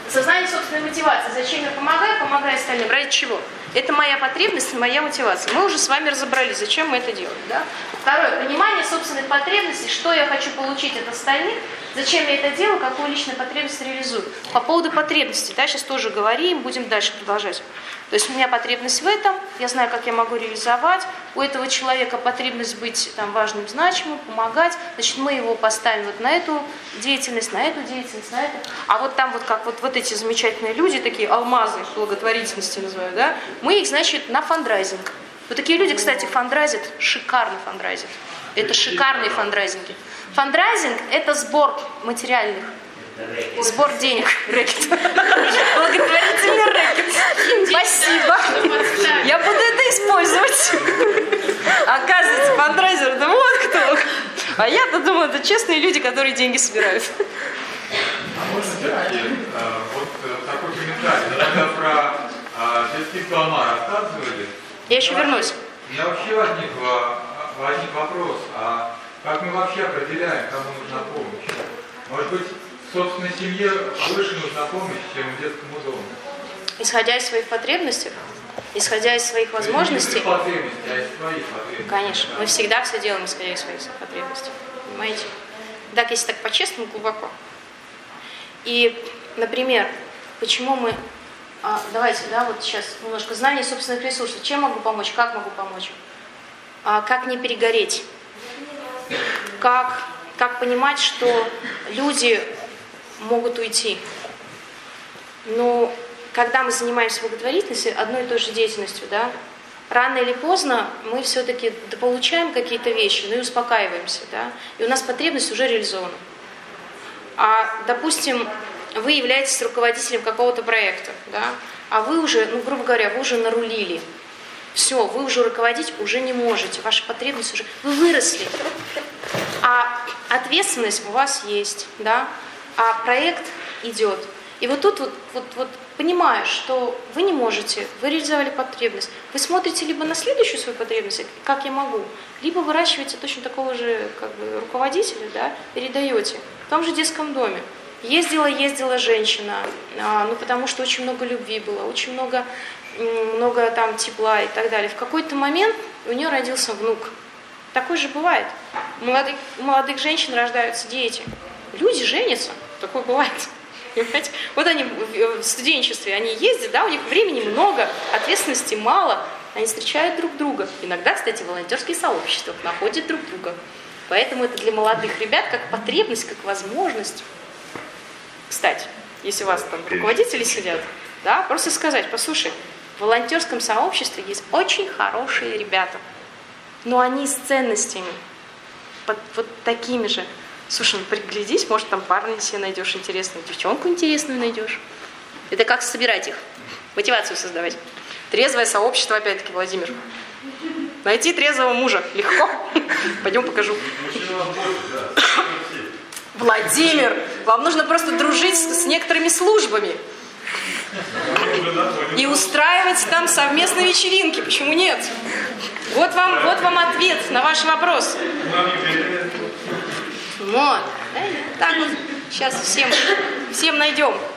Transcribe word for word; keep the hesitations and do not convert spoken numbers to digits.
Осознание собственной мотивации. Зачем я помогаю? Помогаю остальным. Ради чего? Это моя потребность, моя мотивация. Мы уже с вами разобрались, зачем мы это делаем. Да? Второе. Понимание собственных потребностей, что я хочу получить от остальных, зачем я это делаю, какую личную потребность реализую. По поводу потребностей, да, сейчас тоже говорим, будем дальше продолжать. То есть у меня потребность в этом, я знаю, как я могу реализовать. У этого человека потребность быть там, важным, значимым, помогать. Значит, мы его поставим вот на эту деятельность, на эту деятельность, на эту. А вот там вот как вот, вот эти замечательные люди, такие алмазы благотворительности называют, да, мы их, значит, на фандрайзинг. Вот такие люди, кстати, фандрайзят, шикарно фандрайзят. Это шикарные фандрайзинги. Фандрайзинг – это сбор материальных. Сбор денег. Рэкет. Благотворительный рэкет. Спасибо. Я буду это использовать. Оказывается, фандрайзер, да вот кто. А я-то думала, это честные люди, которые деньги собирают. А можно все-таки вот такой комментарий? Когда про детский каламар рассказывали. Я еще вернусь. У меня вообще возник, возник вопрос, а как мы вообще определяем, кому нужна помощь? Может быть, в собственной семье больше нужна помощь, чем в детском дому? Исходя из своих потребностей, исходя из своих возможностей. Не из потребностей, а из своих потребностей. Конечно, мы всегда все делаем, исходя из своих потребностей. Понимаете? Так, если так по-честному, глубоко. И, например, почему мы... А, давайте, да, вот сейчас немножко знание собственных ресурсов. Чем могу помочь, как могу помочь? А, как не перегореть? Как, как понимать, что люди могут уйти? Ну, когда мы занимаемся благотворительностью, одной и той же деятельностью, да, рано или поздно мы все-таки дополучаем какие-то вещи, ну и успокаиваемся, да, и у нас потребность уже реализована. А, допустим, вы являетесь руководителем какого-то проекта, да, а вы уже, ну, грубо говоря, вы уже нарулили. Все, вы уже руководить уже не можете, ваша потребность уже... Вы выросли, а ответственность у вас есть, да, а проект идет. И вот тут вот, вот, вот понимая, что вы не можете, вы реализовали потребность, вы смотрите либо на следующую свою потребность, как я могу, либо выращиваете точно такого же как бы, руководителя, да, передаете. В том же детском доме. Ездила, ездила женщина, а, ну потому что очень много любви было, очень много, много там тепла и так далее. В какой-то момент у нее родился внук. Такое же бывает. У молодых, у молодых женщин рождаются дети. Люди женятся. Такое бывает. Понимаете? Вот они в студенчестве, они ездят, да, у них времени много, ответственности мало, они встречают друг друга. Иногда, кстати, волонтерские сообщества находят друг друга. Поэтому это для молодых ребят как потребность, как возможность. Кстати, если у вас там руководители сидят, да, просто сказать, послушай, в волонтерском сообществе есть очень хорошие ребята, но они с ценностями, под, вот такими же. Слушай, ну приглядись, может там парня себе найдешь интересную, девчонку интересную найдешь. Это как собирать их, мотивацию создавать. Трезвое сообщество, опять-таки, Владимир. Найти трезвого мужа легко. Пойдем покажу. Владимир, вам нужно просто дружить с, с некоторыми службами и устраивать там совместные вечеринки. Почему нет? Вот вам, вот вам ответ на ваш вопрос. Вот. Так вот. Сейчас всем, всем найдем.